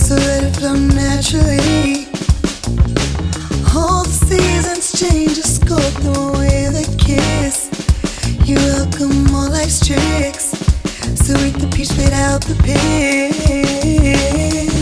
so let it flow naturally. All the seasons change, just go the way they kiss. You welcome all life's tricks, so eat the peach, spit out the pig.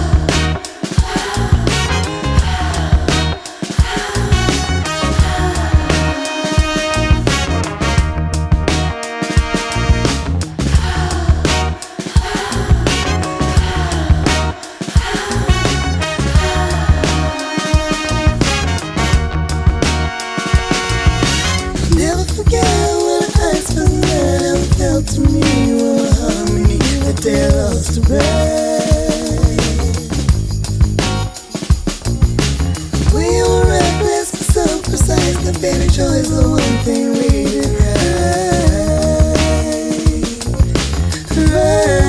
Never forget when I first met how it felt to me. What a harmony that they lost to break. We were reckless but so precise. The baby joy is the one thing we did right.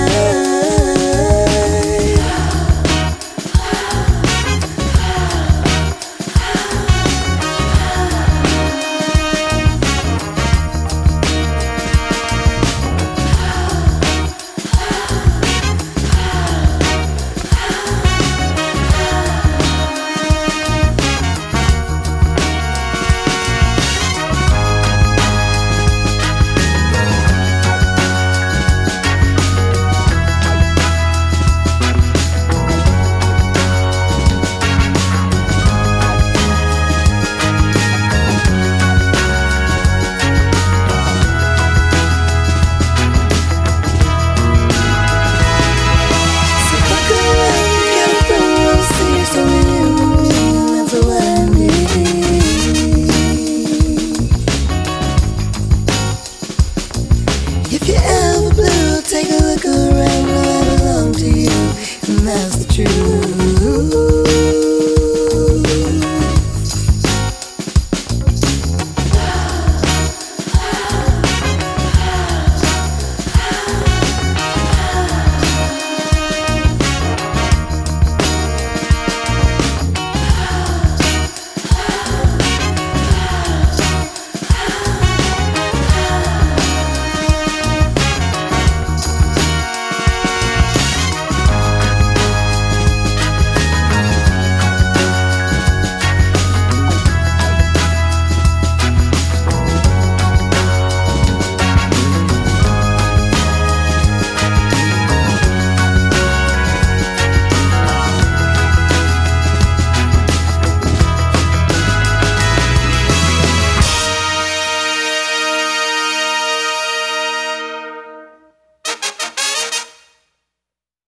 If you're ever blue, take a look around, I belong to you, and that's the truth.